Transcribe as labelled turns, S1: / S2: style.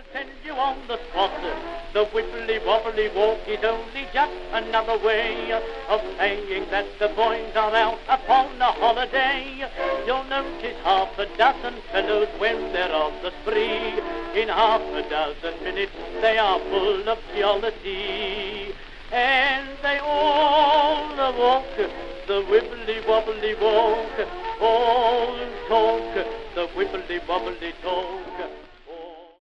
S1: send you on the spot. The wibbly-wobbly walk is only just another way of saying that the boys are out upon a holiday. You'll notice half a dozen fellows when they're on the spree. In half a dozen minutes they are full of jollity. And they all walk the wibbly-wobbly walk, all talk the wibbly-wobbly talk.